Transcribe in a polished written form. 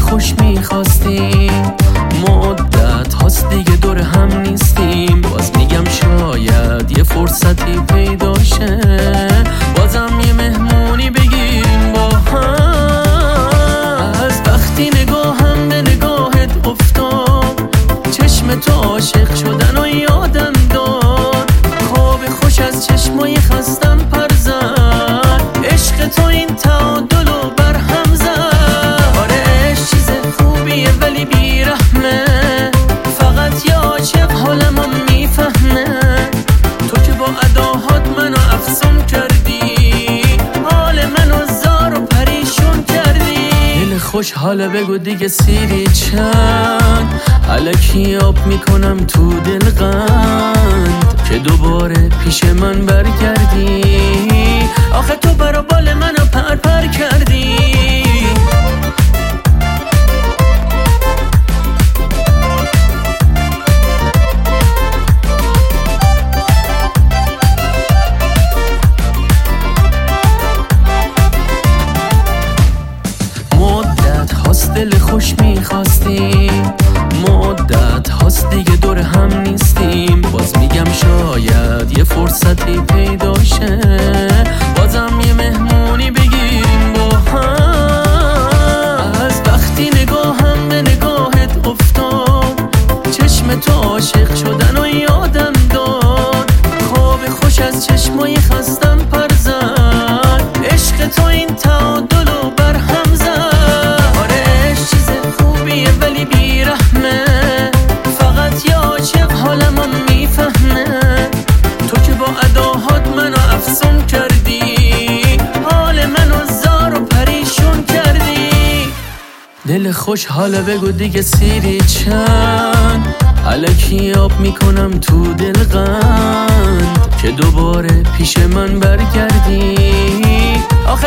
خوش میخواستیم، مدت هاست دیگه دور هم نیستیم. باز میگم شاید یه فرصتی پیدا شه، بازم یه مهمونی بگیریم با هم. از وقتی نگاهم به نگاهت افتاد، چشم تو عاشق شدن و یادم داد. خواب خوش از چشمای خستم پر زد، عشق تو این تعادل و برهم زد. آره عشق چیز خوبیه ولی بیرحمه، فقط یه عاشق حالمو میفهمه. تو که با اداهات منو افسون کردی، حال منو زار و پریشون کردی. دل خوش حالا بگو دیگه سیری چند، الکی آب میکنم تو دلقند که دوباره پیش من برگردی. آخه تو برا بال منو پر کردی. مدت هاست دل خوش میخواستیم، مدت هاست دیگه دور هم نیستیم. باز میگم شاید یه فرصتی پیدا شه، بازم یه مهمونی بگیریم با هم. از وقتی نگاهم به نگاهت افتاد، چشم تو عاشق شدن و یادم داد. خواب خوش از چشمای خستم پر زد، عشق تو این تعادل و برهم زد. آره عشق چیز خوبیه ولی بیرحمه، فقط یه عاشق حالمو میفهمه. تو که با اداهات منو افسون کردی، حال منو زار و پریشون کردی. دل خوش حالا بگو دیگه سیری چند، الکی آب میکنم تو دلقند که دوباره پیش من برگردی. آخه